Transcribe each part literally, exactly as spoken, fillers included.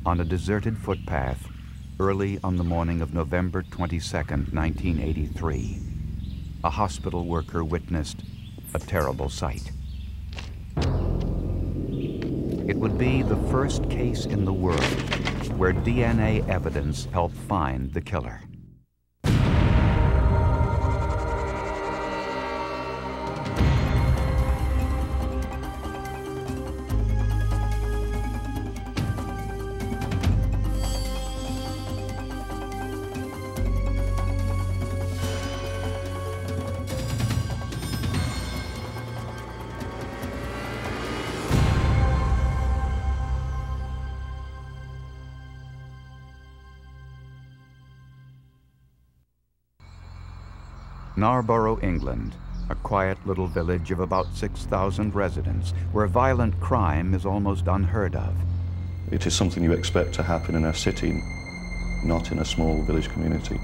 on a deserted footpath early on the morning of November twenty-second, nineteen eighty-three. A hospital worker witnessed a terrible sight. It would be the first case in the world where D N A evidence helped find the killer. Narborough, England, a quiet little village of about six thousand residents, where violent crime is almost unheard of. It is something you expect to happen in a city, not in a small village community.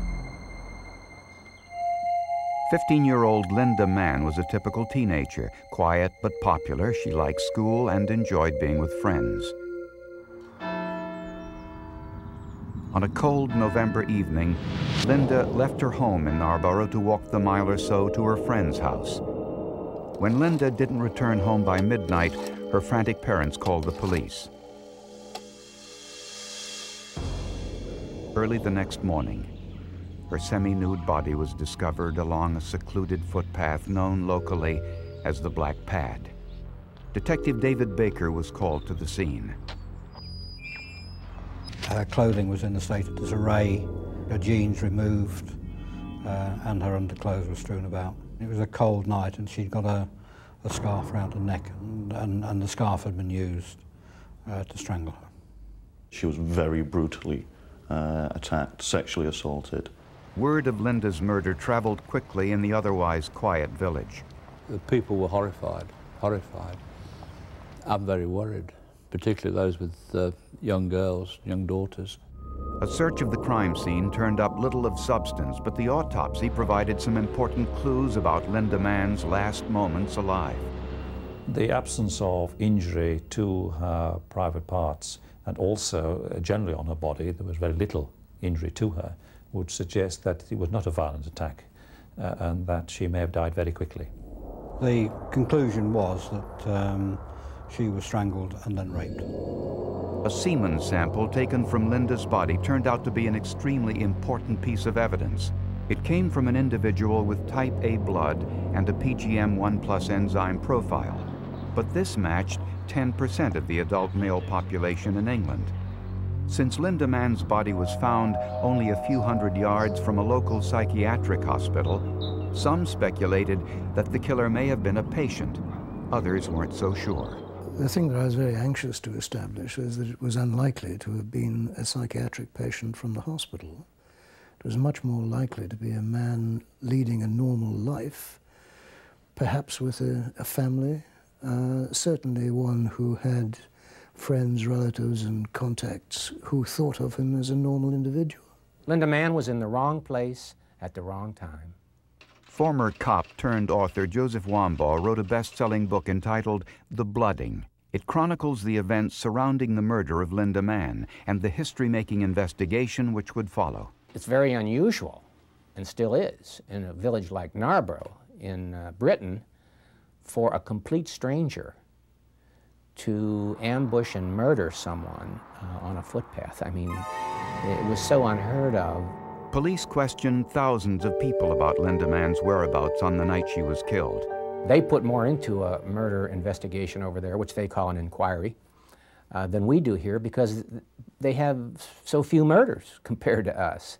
fifteen-year-old Linda Mann was a typical teenager, quiet but popular. She liked school and enjoyed being with friends. On a cold November evening, Linda left her home in Narborough to walk the mile or so to her friend's house. When Linda didn't return home by midnight, her frantic parents called the police. Early the next morning, her semi-nude body was discovered along a secluded footpath known locally as the Black Pad. Detective David Baker was called to the scene. Her clothing was in a state of disarray, her jeans removed, uh, and her underclothes were strewn about. It was a cold night, and she'd got a, a scarf around her neck, and, and, and the scarf had been used uh, to strangle her. She was very brutally uh, attacked, sexually assaulted. Word of Linda's murder traveled quickly in the otherwise quiet village. The people were horrified, horrified. I'm very worried, particularly those with uh, young girls, young daughters. A search of the crime scene turned up little of substance, but the autopsy provided some important clues about Linda Mann's last moments alive. The absence of injury to her private parts, and also uh, generally on her body, there was very little injury to her, would suggest that it was not a violent attack uh, and that she may have died very quickly. The conclusion was that um, she was strangled and then raped. A semen sample taken from Linda's body turned out to be an extremely important piece of evidence. It came from an individual with type A blood and a P G M one plus enzyme profile, but this matched ten percent of the adult male population in England. Since Linda Mann's body was found only a few hundred yards from a local psychiatric hospital, some speculated that the killer may have been a patient. Others weren't so sure. The thing that I was very anxious to establish was that it was unlikely to have been a psychiatric patient from the hospital. It was much more likely to be a man leading a normal life, perhaps with a, a family, uh, certainly one who had friends, relatives, and contacts who thought of him as a normal individual. Linda Mann was in the wrong place at the wrong time. Former cop turned author Joseph Wambaugh wrote a best-selling book entitled The Blooding. It chronicles the events surrounding the murder of Linda Mann and the history-making investigation which would follow. It's very unusual, and still is, in a village like Narborough in uh, Britain, for a complete stranger to ambush and murder someone uh, on a footpath. I mean, it was so unheard of. Police questioned thousands of people about Linda Mann's whereabouts on the night she was killed. They put more into a murder investigation over there, which they call an inquiry, uh, than we do here, because they have so few murders compared to us.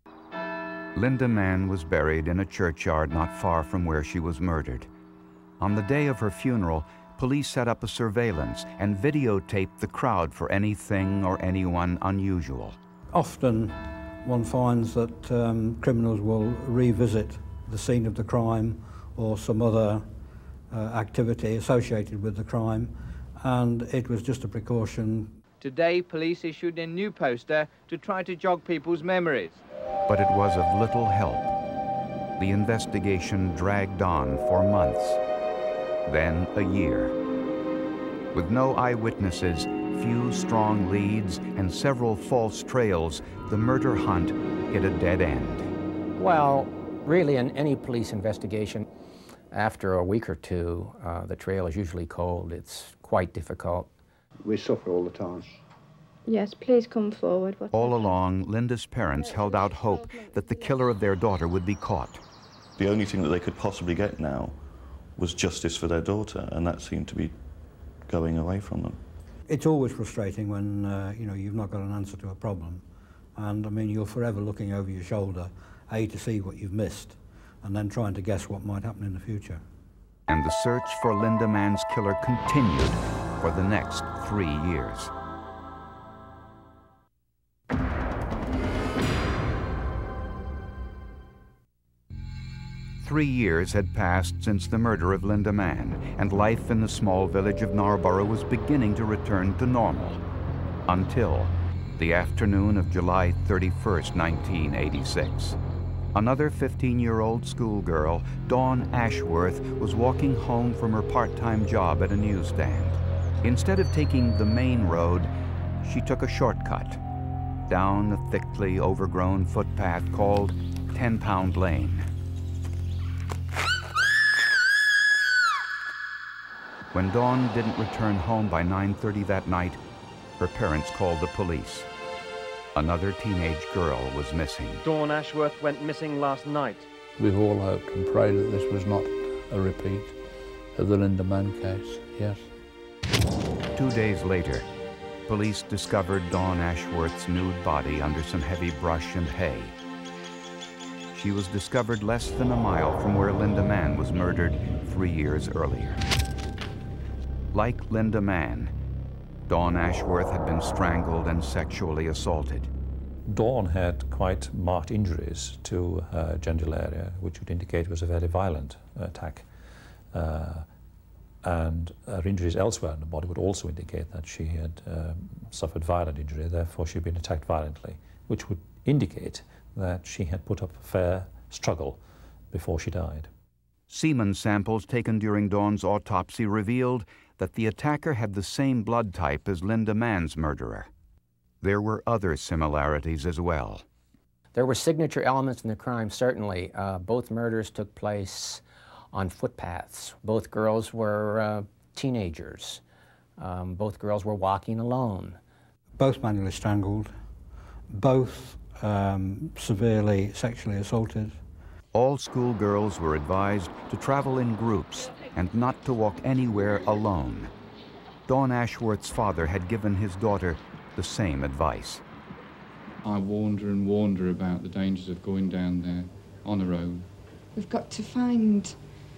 Linda Mann was buried in a churchyard not far from where she was murdered. On the day of her funeral, police set up a surveillance and videotaped the crowd for anything or anyone unusual. Often one finds that um, criminals will revisit the scene of the crime or some other uh, activity associated with the crime, and it was just a precaution. Today, police issued a new poster to try to jog people's memories. But it was of little help. The investigation dragged on for months, then a year. With no eyewitnesses, few strong leads and several false trails, the murder hunt hit a dead end. Well, really, in any police investigation, after a week or two, uh, the trail is usually cold. It's quite difficult. We suffer all the time. Yes, please come forward. What All along, Linda's parents held out hope that the killer of their daughter would be caught. The only thing that they could possibly get now was justice for their daughter, and that seemed to be going away from them. It's always frustrating when uh, you know, you've not got an answer to a problem, and I mean, you're forever looking over your shoulder, A, to see what you've missed, and then trying to guess what might happen in the future. And the search for Linda Mann's killer continued for the next three years. Three years had passed since the murder of Linda Mann, and life in the small village of Narborough was beginning to return to normal. Until the afternoon of July thirty-first, nineteen eighty-six. Another fifteen-year-old schoolgirl, Dawn Ashworth, was walking home from her part-time job at a newsstand. Instead of taking the main road, she took a shortcut down a thickly overgrown footpath called Ten Pound Lane. When Dawn didn't return home by nine thirty that night, her parents called the police. Another teenage girl was missing. Dawn Ashworth went missing last night. We've all hoped and prayed that this was not a repeat of the Linda Mann case, yes. Two days later, police discovered Dawn Ashworth's nude body under some heavy brush and hay. She was discovered less than a mile from where Linda Mann was murdered three years earlier. Like Linda Mann, Dawn Ashworth had been strangled and sexually assaulted. Dawn had quite marked injuries to her genital area, which would indicate it was a very violent attack. Uh, and her injuries elsewhere in the body would also indicate that she had um, suffered violent injury, therefore she'd been attacked violently, which would indicate that she had put up a fair struggle before she died. Semen samples taken during Dawn's autopsy revealed that the attacker had the same blood type as Linda Mann's murderer. There were other similarities as well. There were signature elements in the crime, certainly. Uh, both murders took place on footpaths. Both girls were uh, teenagers. Um, both girls were walking alone. Both manually strangled, both um, severely sexually assaulted. All schoolgirls were advised to travel in groups and not to walk anywhere alone. Dawn Ashworth's father had given his daughter the same advice. I wander and wander about the dangers of going down there on our own. We've got to find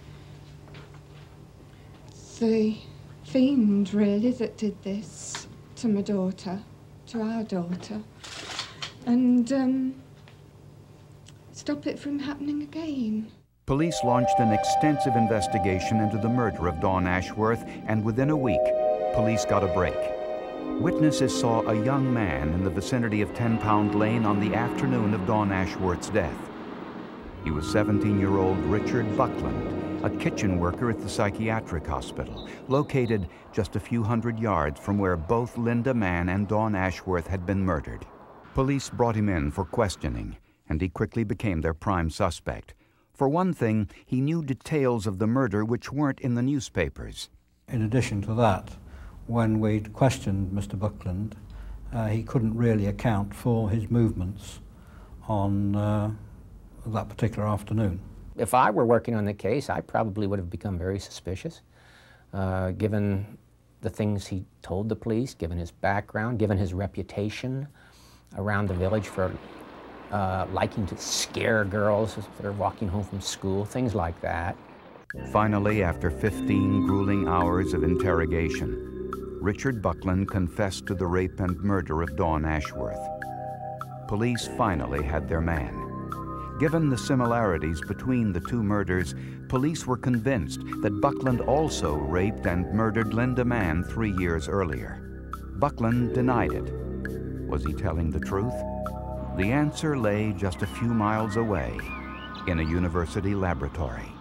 the fiend, really, that did this to my daughter, to our daughter, and um, stop it from happening again. Police launched an extensive investigation into the murder of Dawn Ashworth, and within a week, police got a break. Witnesses saw a young man in the vicinity of Ten Pound Lane on the afternoon of Dawn Ashworth's death. He was seventeen-year-old Richard Buckland, a kitchen worker at the psychiatric hospital, located just a few hundred yards from where both Linda Mann and Dawn Ashworth had been murdered. Police brought him in for questioning, and he quickly became their prime suspect. For one thing, he knew details of the murder which weren't in the newspapers. In addition to that, when we'd questioned Mister Buckland, uh, he couldn't really account for his movements on uh, that particular afternoon. If I were working on the case, I probably would have become very suspicious, uh, given the things he told the police, given his background, given his reputation around the village for uh, liking to scare girls as they're walking home from school, things like that. Finally, after fifteen grueling hours of interrogation, Richard Buckland confessed to the rape and murder of Dawn Ashworth. Police finally had their man. Given the similarities between the two murders, police were convinced that Buckland also raped and murdered Linda Mann three years earlier. Buckland denied it. Was he telling the truth? The answer lay just a few miles away, in a university laboratory.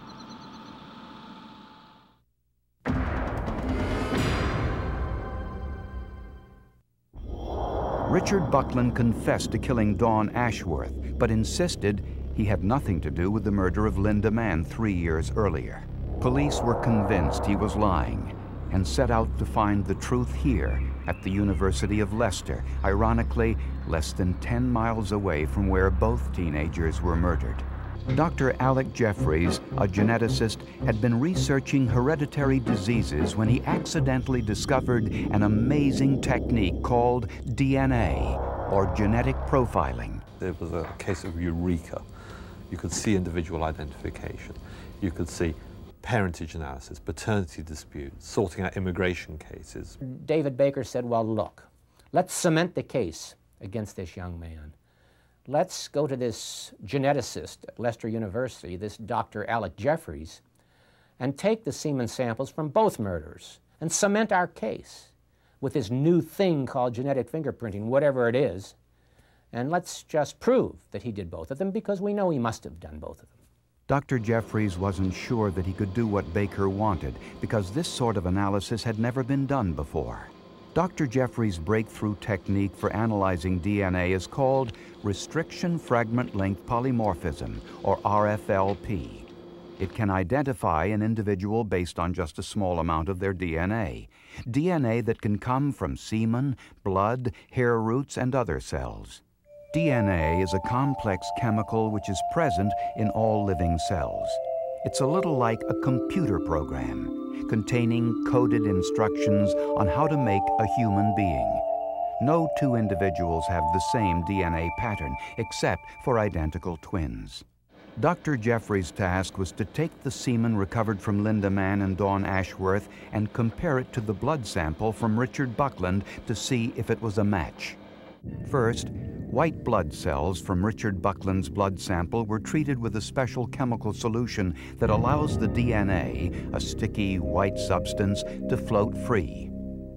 Richard Buckland confessed to killing Dawn Ashworth, but insisted he had nothing to do with the murder of Linda Mann three years earlier. Police were convinced he was lying and set out to find the truth here at the University of Leicester, ironically less than ten miles away from where both teenagers were murdered. Doctor Alec Jeffreys, a geneticist, had been researching hereditary diseases when he accidentally discovered an amazing technique called D N A, or genetic profiling. There was a case of eureka. You could see individual identification. You could see parentage analysis, paternity disputes, sorting out immigration cases. David Baker said, well, look, let's cement the case against this young man. Let's go to this geneticist at Leicester University, this Doctor Alec Jeffreys, and take the semen samples from both murders and cement our case with this new thing called genetic fingerprinting, whatever it is, and let's just prove that he did both of them, because we know he must have done both of them. Doctor Jeffreys wasn't sure that he could do what Baker wanted, because this sort of analysis had never been done before. Doctor Jeffreys' breakthrough technique for analyzing D N A is called restriction fragment length polymorphism, or R F L P. It can identify an individual based on just a small amount of their D N A, D N A that can come from semen, blood, hair roots, and other cells. D N A is a complex chemical which is present in all living cells. It's a little like a computer program, containing coded instructions on how to make a human being. No two individuals have the same D N A pattern, except for identical twins. Doctor Jeffreys' task was to take the semen recovered from Linda Mann and Dawn Ashworth and compare it to the blood sample from Richard Buckland to see if it was a match. First, white blood cells from Richard Buckland's blood sample were treated with a special chemical solution that allows the D N A, a sticky white substance, to float free.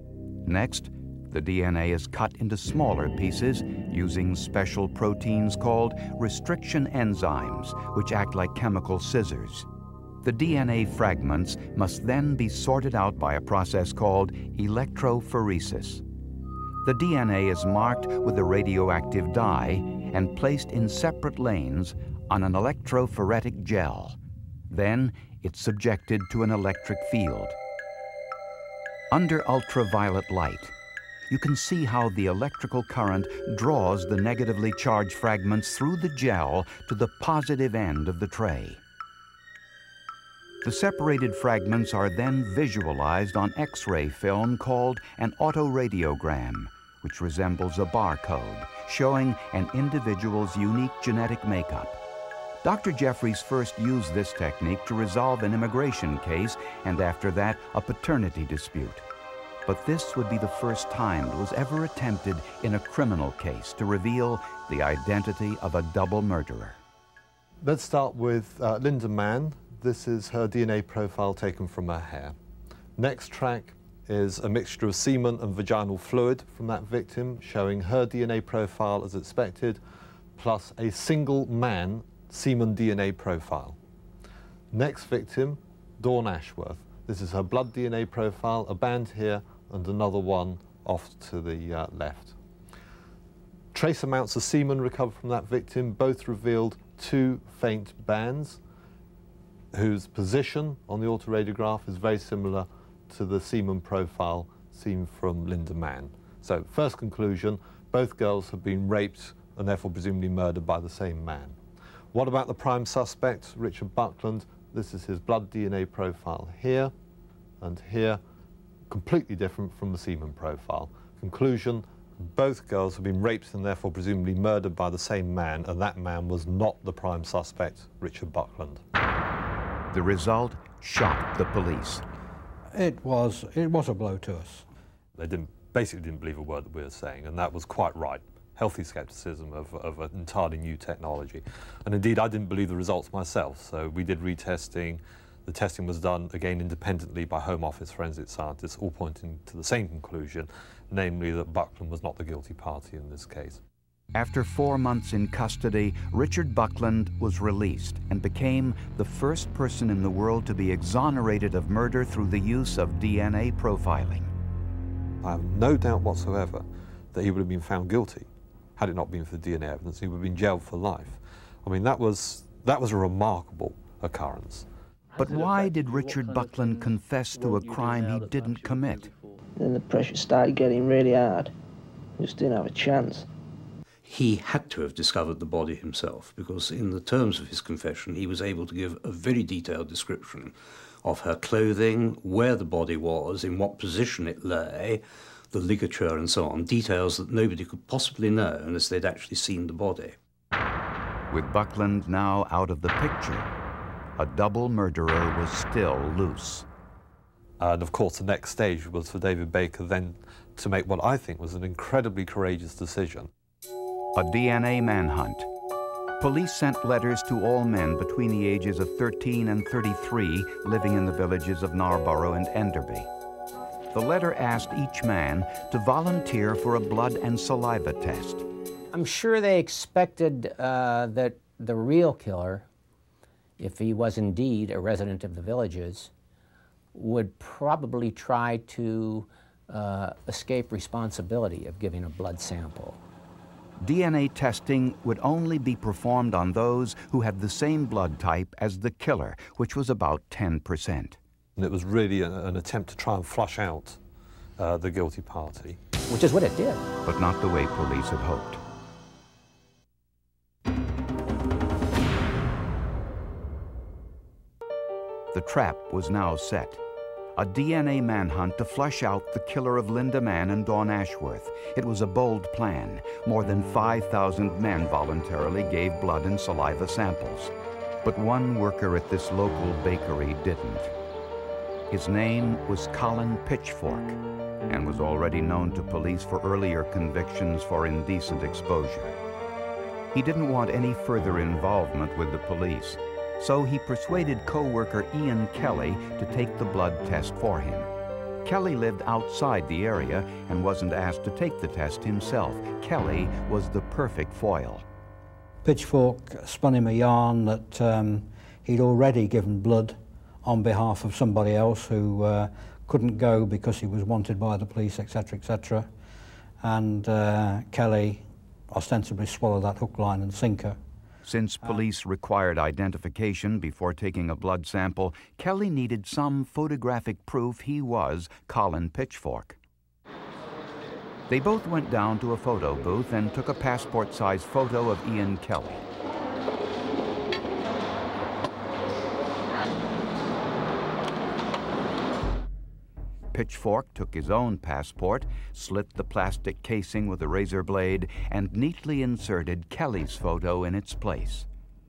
Next, the D N A is cut into smaller pieces using special proteins called restriction enzymes, which act like chemical scissors. The D N A fragments must then be sorted out by a process called electrophoresis. The D N A is marked with a radioactive dye and placed in separate lanes on an electrophoretic gel. Then it's subjected to an electric field. Under ultraviolet light, you can see how the electrical current draws the negatively charged fragments through the gel to the positive end of the tray. The separated fragments are then visualized on X-ray film called an autoradiogram, which resembles a barcode, showing an individual's unique genetic makeup. Doctor Jeffreys first used this technique to resolve an immigration case, and after that, a paternity dispute. But this would be the first time it was ever attempted in a criminal case to reveal the identity of a double murderer. Let's start with uh, Linda Mann. This is her D N A profile taken from her hair. Next track is a mixture of semen and vaginal fluid from that victim, showing her D N A profile as expected, plus a single man semen D N A profile. Next victim, Dawn Ashworth. This is her blood D N A profile, a band here and another one off to the uh, left. Trace amounts of semen recovered from that victim, both revealed two faint bands, whose position on the autoradiograph is very similar to the semen profile seen from Linda Mann. So, first conclusion, both girls have been raped and therefore presumably murdered by the same man. What about the prime suspect, Richard Buckland? This is his blood D N A profile here and here, completely different from the semen profile. Conclusion, both girls have been raped and therefore presumably murdered by the same man, and that man was not the prime suspect, Richard Buckland. The result shocked the police. It was, it was a blow to us. They didn't, basically didn't believe a word that we were saying, and that was quite right. Healthy scepticism of, of an entirely new technology. And indeed, I didn't believe the results myself, so we did retesting. The testing was done, again, independently by Home Office forensic scientists, all pointing to the same conclusion, namely that Buckland was not the guilty party in this case. After four months in custody, Richard Buckland was released and became the first person in the world to be exonerated of murder through the use of D N A profiling. I have no doubt whatsoever that he would have been found guilty. Had it not been for the D N A evidence, he would have been jailed for life. I mean, that was, that was a remarkable occurrence. But why did Richard Buckland confess to a crime he didn't commit? Then the pressure started getting really hard. Just didn't have a chance. He had to have discovered the body himself, because in the terms of his confession, he was able to give a very detailed description of her clothing, where the body was, in what position it lay, the ligature and so on, details that nobody could possibly know unless they'd actually seen the body. With Buckland now out of the picture, a double murderer was still loose. And of course, the next stage was for David Baker then to make what I think was an incredibly courageous decision. A D N A manhunt. Police sent letters to all men between the ages of thirteen and thirty-three living in the villages of Narborough and Enderby. The letter asked each man to volunteer for a blood and saliva test. I'm sure they expected uh, that the real killer, if he was indeed a resident of the villages, would probably try to uh, escape responsibility of giving a blood sample. D N A testing would only be performed on those who had the same blood type as the killer, which was about ten percent. And it was really an, an attempt to try and flush out uh, the guilty party. Which is what it did. But not the way police had hoped. The trap was now set. A D N A manhunt to flush out the killer of Linda Mann and Dawn Ashworth. It was a bold plan. More than five thousand men voluntarily gave blood and saliva samples. But one worker at this local bakery didn't. His name was Colin Pitchfork and was already known to police for earlier convictions for indecent exposure. He didn't want any further involvement with the police, so he persuaded co-worker Ian Kelly to take the blood test for him. Kelly lived outside the area and wasn't asked to take the test himself. Kelly was the perfect foil. Pitchfork spun him a yarn that um, he'd already given blood on behalf of somebody else who uh, couldn't go because he was wanted by the police, et cetera, et cetera. And uh, Kelly ostensibly swallowed that hook, line and sinker. Since police required identification before taking a blood sample, Kelly needed some photographic proof he was Colin Pitchfork. They both went down to a photo booth and took a passport-sized photo of Ian Kelly. Pitchfork took his own passport, slit the plastic casing with a razor blade, and neatly inserted Kelly's photo in its place.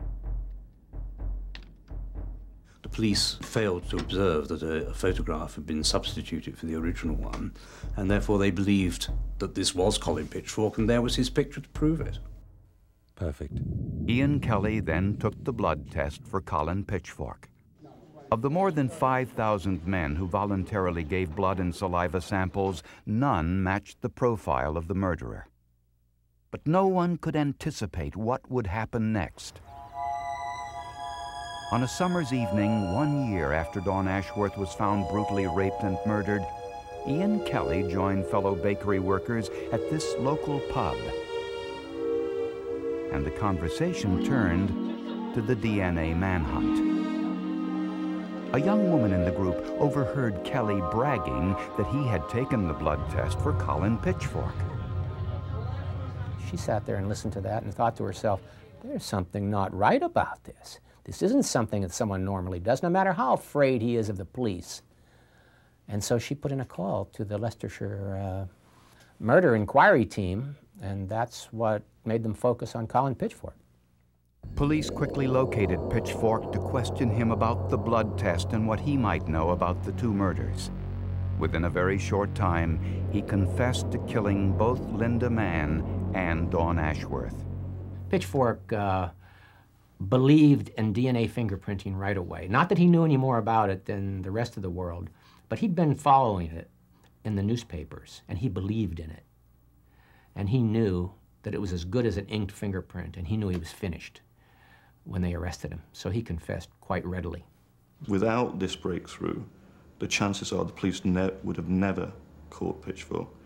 The police failed to observe that a, a photograph had been substituted for the original one, and therefore they believed that this was Colin Pitchfork, and there was his picture to prove it. Perfect. Ian Kelly then took the blood test for Colin Pitchfork. Of the more than five thousand men who voluntarily gave blood and saliva samples, none matched the profile of the murderer. But no one could anticipate what would happen next. On a summer's evening, one year after Dawn Ashworth was found brutally raped and murdered, Ian Kelly joined fellow bakery workers at this local pub. And the conversation turned to the D N A manhunt. A young woman in the group overheard Kelly bragging that he had taken the blood test for Colin Pitchfork. She sat there and listened to that and thought to herself, there's something not right about this. This isn't something that someone normally does, no matter how afraid he is of the police. And so she put in a call to the Leicestershire uh, murder inquiry team, and that's what made them focus on Colin Pitchfork. Police quickly located Pitchfork to question him about the blood test and what he might know about the two murders. Within a very short time, he confessed to killing both Linda Mann and Dawn Ashworth. Pitchfork uh, believed in D N A fingerprinting right away. Not that he knew any more about it than the rest of the world, but he'd been following it in the newspapers, and he believed in it. And he knew that it was as good as an inked fingerprint, and he knew he was finished when they arrested him, so he confessed quite readily. Without this breakthrough, the chances are the police ne would have never caught Pitchfork.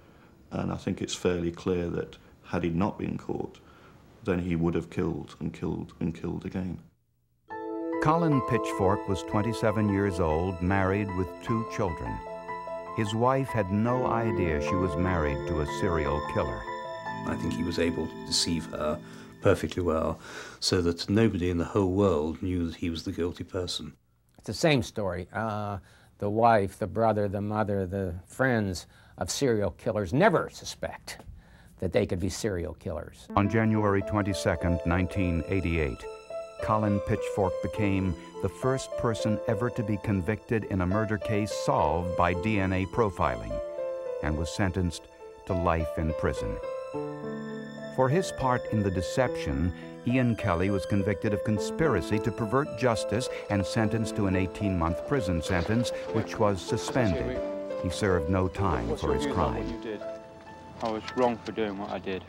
And I think it's fairly clear that had he not been caught, then he would have killed and killed and killed again. Colin Pitchfork was twenty-seven years old, married with two children. His wife had no idea she was married to a serial killer. I think he was able to deceive her perfectly well, so that nobody in the whole world knew that he was the guilty person. It's the same story. Uh, the wife, the brother, the mother, the friends of serial killers never suspect that they could be serial killers. On January twenty-second, nineteen eighty-eight, Colin Pitchfork became the first person ever to be convicted in a murder case solved by D N A profiling, and was sentenced to life in prison. For his part in the deception, Ian Kelly was convicted of conspiracy to pervert justice and sentenced to an eighteen-month prison sentence, which was suspended. He served no time for his crime. What you did? I was wrong for doing what I did.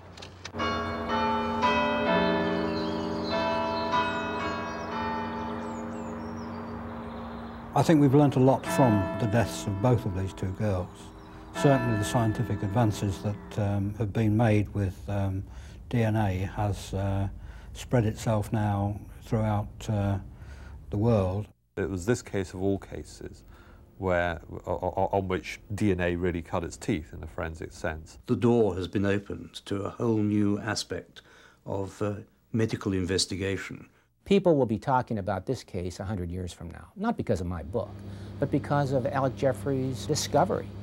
I think we've learnt a lot from the deaths of both of these two girls. Certainly the scientific advances that um, have been made with um, D N A has uh, spread itself now throughout uh, the world. It was this case of all cases where, on which D N A really cut its teeth in a forensic sense. The door has been opened to a whole new aspect of uh, medical investigation. People will be talking about this case a hundred years from now, not because of my book, but because of Alec Jeffrey's discovery.